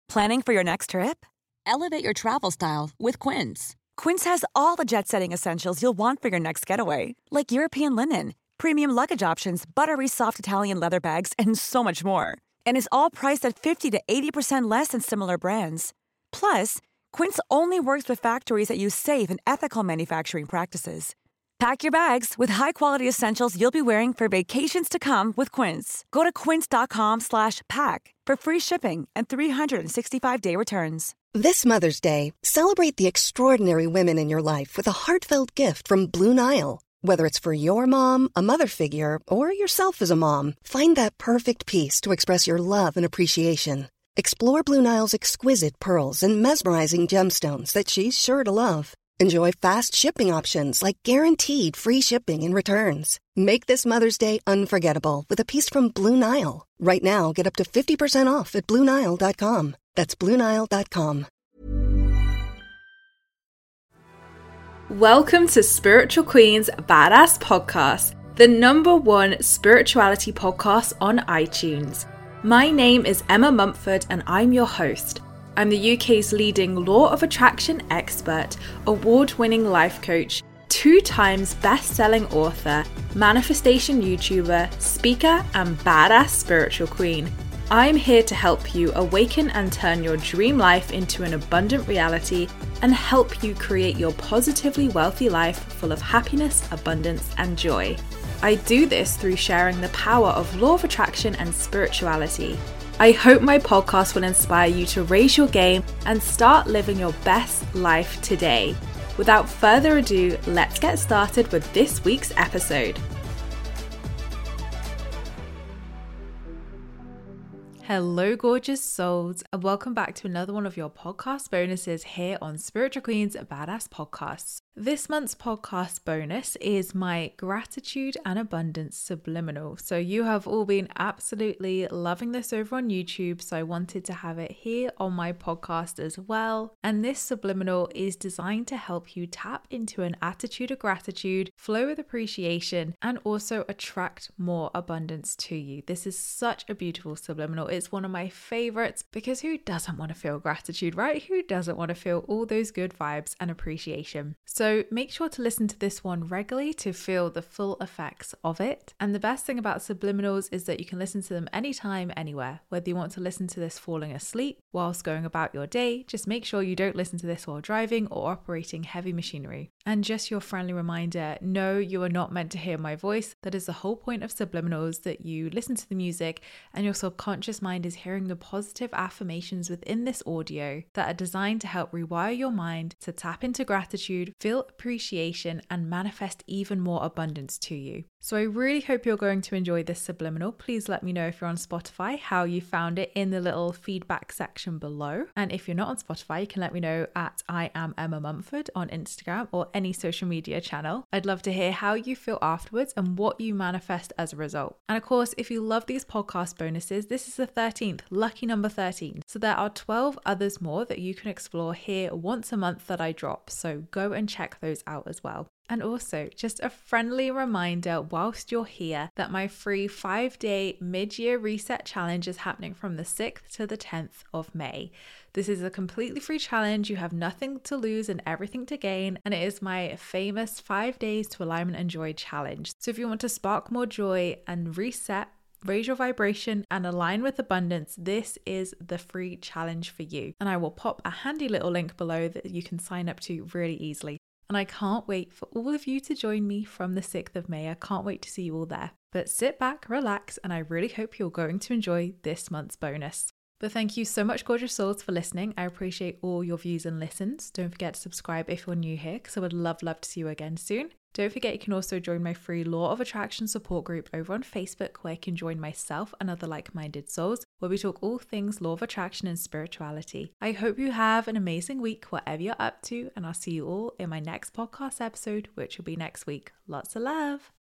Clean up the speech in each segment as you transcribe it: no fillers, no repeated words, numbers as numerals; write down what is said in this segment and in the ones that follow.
Planning for your next trip? Elevate your travel style with Quince. Quince has all the jet-setting essentials you'll want for your next getaway, like European linen, premium luggage options, buttery soft Italian leather bags, and so much more. And is all priced at 50 to 80% less than similar brands. Plus, Quince only works with factories that use safe and ethical manufacturing practices. Pack your bags with high-quality essentials you'll be wearing for vacations to come with Quince. Go to quince.com/pack for free shipping and 365-day returns. This Mother's Day, celebrate the extraordinary women in your life with a heartfelt gift from Blue Nile. Whether it's for your mom, a mother figure, or yourself as a mom, find that perfect piece to express your love and appreciation. Explore Blue Nile's exquisite pearls and mesmerizing gemstones that she's sure to love. Enjoy fast shipping options like guaranteed free shipping and returns. Make this Mother's Day unforgettable with a piece from Blue Nile. Right now, get up to 50% off at BlueNile.com. That's BlueNile.com. Welcome to Spiritual Queen's Badass Podcast, the #1 spirituality podcast on iTunes. My name is Emma Mumford and I'm your host. I'm the UK's leading law of attraction expert, award-winning life coach, 2 times best-selling author, manifestation YouTuber, speaker, and badass spiritual queen. I'm here to help you awaken and turn your dream life into an abundant reality and help you create your positively wealthy life full of happiness, abundance, and joy. I do this through sharing the power of law of attraction and spirituality. I hope my podcast will inspire you to raise your game and start living your best life today. Without further ado, let's get started with this week's episode. Hello, gorgeous souls, and welcome back to another one of your podcast bonuses here on Spiritual Queen's Badass Podcasts. This month's podcast bonus is my gratitude and abundance subliminal. So you have all been absolutely loving this over on YouTube, so I wanted to have it here on my podcast as well. And this subliminal is designed to help you tap into an attitude of gratitude, flow with appreciation, and also attract more abundance to you. This is such a beautiful subliminal. It's one of my favorites because who doesn't want to feel gratitude, right? Who doesn't want to feel all those good vibes and appreciation? So make sure to listen to this one regularly to feel the full effects of it. And the best thing about subliminals is that you can listen to them anytime, anywhere. Whether you want to listen to this falling asleep, whilst going about your day, just make sure you don't listen to this while driving or operating heavy machinery. And just your friendly reminder, no, you are not meant to hear my voice. That is the whole point of subliminals, that you listen to the music and your subconscious mind is hearing the positive affirmations within this audio that are designed to help rewire your mind to tap into gratitude, feel appreciation, and manifest even more abundance to you. So I really hope you're going to enjoy this subliminal. Please let me know if you're on Spotify how you found it in the little feedback section below. And if you're not on Spotify, you can let me know at I am Emma Mumford on Instagram or any social media channel. I'd love to hear how you feel afterwards and what you manifest as a result. And of course, if you love these podcast bonuses, this is the 13th, lucky number 13. So there are 12 others more that you can explore here once a month that I drop. So go and check those out as well. And also, just a friendly reminder whilst you're here that my free 5-day mid-year reset challenge is happening from the 6th to the 10th of May. This is a completely free challenge. You have nothing to lose and everything to gain. And it is my famous 5 days to alignment and joy challenge. So if you want to spark more joy and reset, raise your vibration and align with abundance, this is the free challenge for you. And I will pop a handy little link below that you can sign up to really easily. And I can't wait for all of you to join me from the 6th of May. I can't wait to see you all there. But sit back, relax, and I really hope you're going to enjoy this month's bonus. But thank you so much, gorgeous souls, for listening. I appreciate all your views and listens. Don't forget to subscribe if you're new here, because I would love to see you again soon. Don't forget you can also join my free Law of Attraction support group over on Facebook, where you can join myself and other like-minded souls, where we talk all things Law of Attraction and spirituality. I hope you have an amazing week, whatever you're up to, and I'll see you all in my next podcast episode, which will be next week. Lots of love.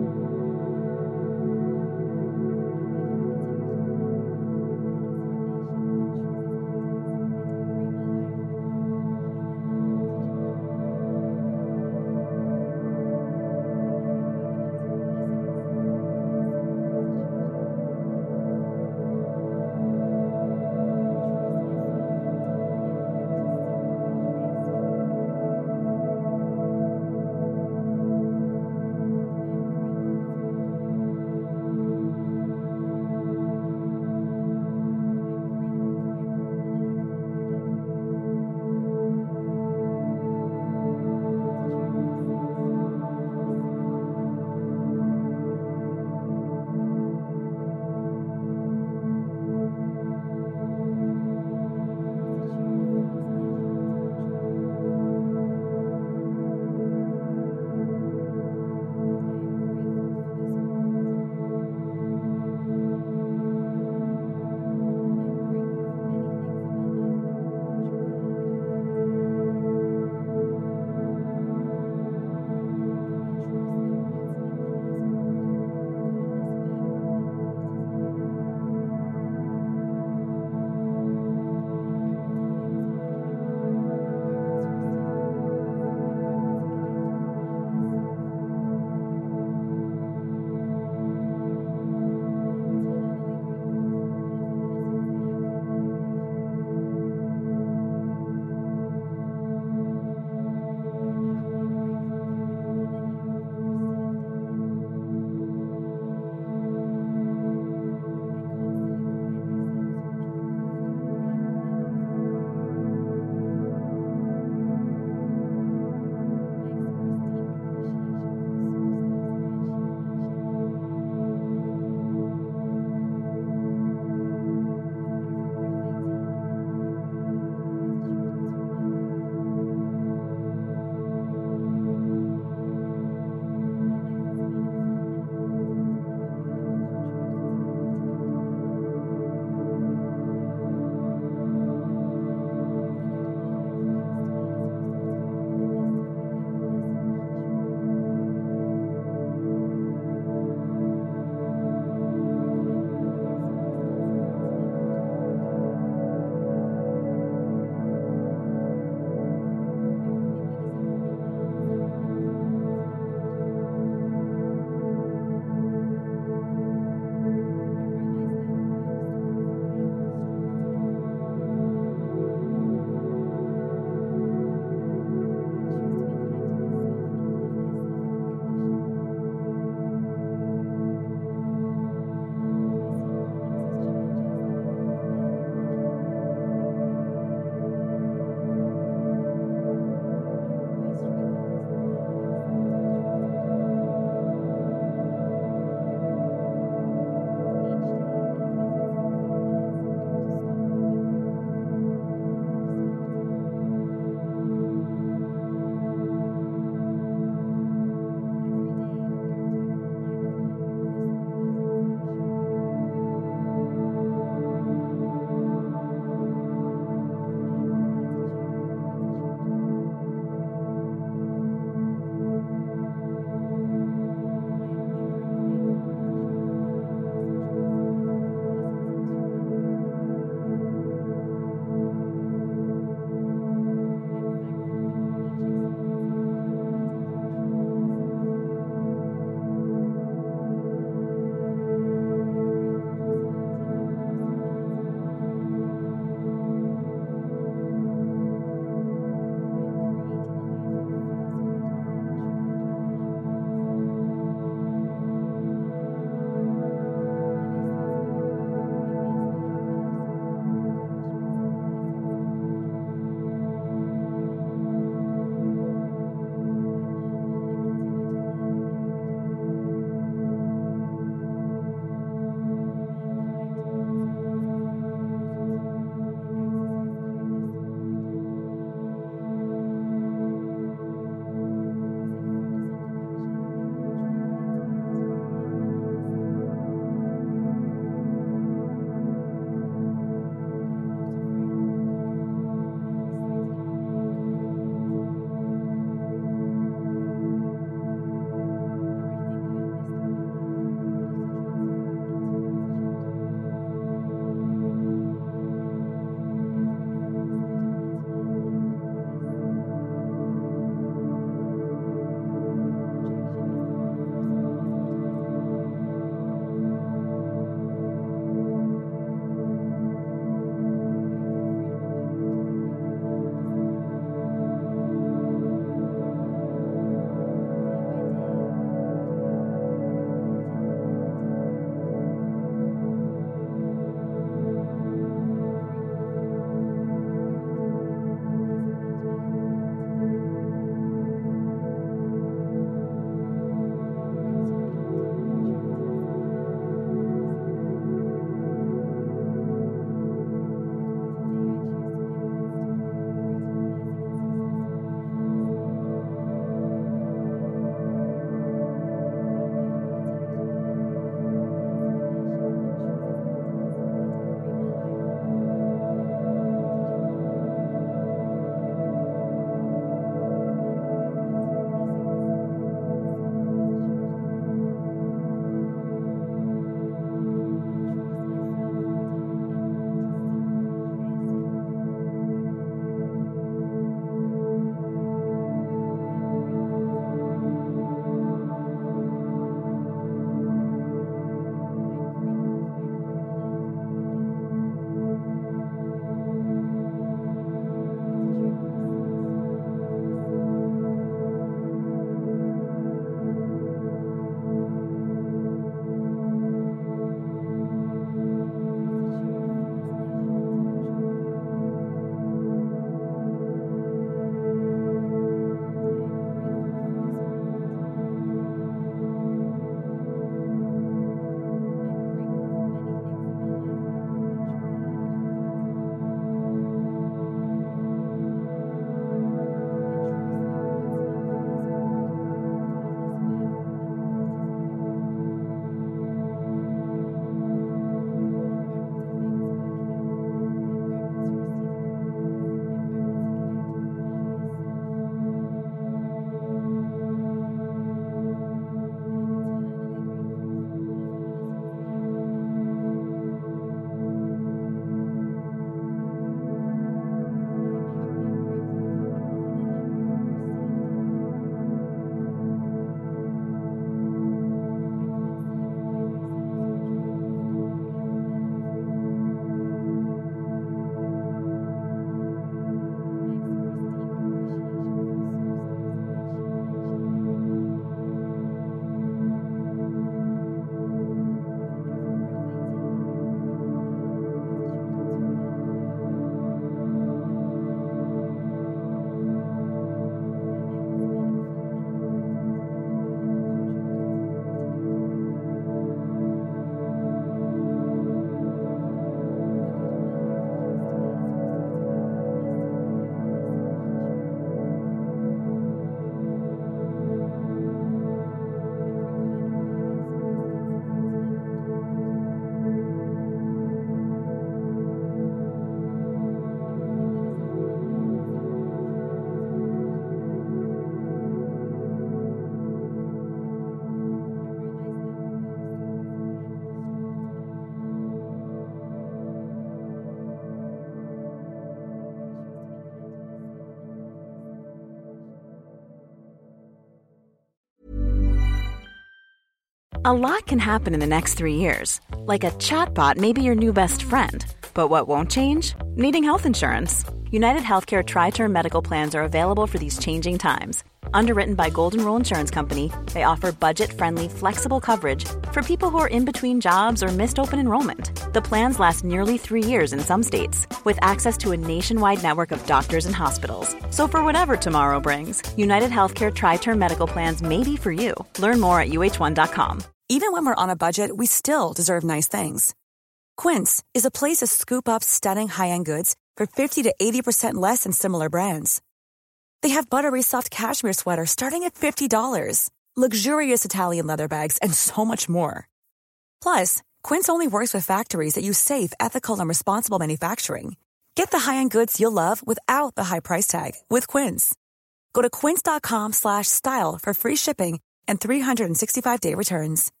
A lot can happen in the next 3 years. Like a chatbot may be your new best friend. But what won't change? Needing health insurance. United Healthcare Tri-Term Medical Plans are available for these changing times. Underwritten by Golden Rule Insurance Company, they offer budget-friendly, flexible coverage for people who are in between jobs or missed open enrollment. The plans last nearly 3 years in some states, with access to a nationwide network of doctors and hospitals. So for whatever tomorrow brings, United Healthcare Tri-Term Medical Plans may be for you. Learn more at uh1.com. Even when we're on a budget, we still deserve nice things. Quince is a place to scoop up stunning high-end goods for 50 to 80% less than similar brands. They have buttery soft cashmere sweaters starting at $50, luxurious Italian leather bags, and so much more. Plus, Quince only works with factories that use safe, ethical, and responsible manufacturing. Get the high-end goods you'll love without the high price tag with Quince. Go to quince.com/style for free shipping and 365-day returns.